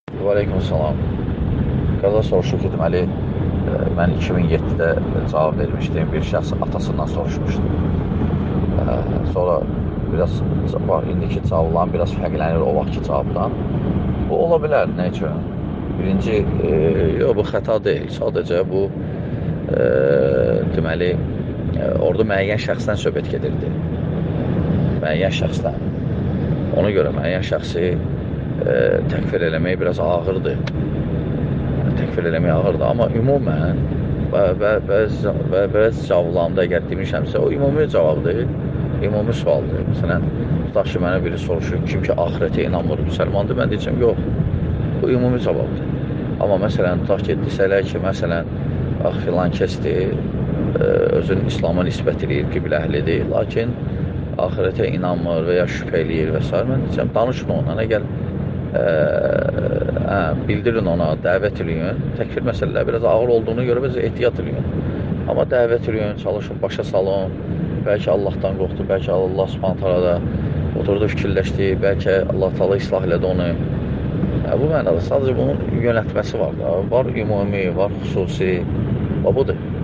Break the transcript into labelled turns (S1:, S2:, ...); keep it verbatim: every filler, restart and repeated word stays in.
S1: Və aleyküm salam. Qardaş soruşur ki, deməli, e, mən iki min yeddidə cavab vermişdim. Bir şəxs atasından soruşmuşdu. E, Sonra biraz var, indiki cavabların biraz fərqlənir o vaxtki cavabdan. Bu ola bilər, nə üçün? Birinci, e, yox, bu xəta deyil. Sadəcə bu, e, deməli, e, orada müəyyən şəxsdən söhbət gedirdi. Müəyyən şəxsdən. Ona görə müəyyən şəxsi e, təkfir eləmək biraz ağırdır. Təkfir eləmək ağırdır. Amma ümumən və, və, bəzi, və, bəzi cavablarında əgər demişəmsə, o ümumi cavabdır, ümumi sualdır. Məsələn, tutaq ki, mənə biri soruşur, kim ki, axirətə inanmır, müsəlmandır, mən deyəcəm, yox, bu ümumi cavabdır. Amma məsələn, tutaq ki, desələr ki, məsələn, bax, filan kəsdir, özünün İslama nisbət edir, qiblə əhlidir, lakin axirətə inanmır və ya şübhə eləyir və s. Mən deyəcəm, danışma ondan, əgər ə, ə, bildirin ona, dəvət eləyin, təkfir məsələlər biraz ağır olduğunu görə biz ehtiyat eləyin. Amma dəvət eləyin, çalışın, başa salın, bəlkə Allahdan qorxdu, bəlkə Allah subhanət hala da oturdu, fikirləşdi, bəlkə Allah taala islah elədi onu. Ə, bu mənada sadəcə bunun yönətməsi var da, var ümumi, var xüsusi, və budur.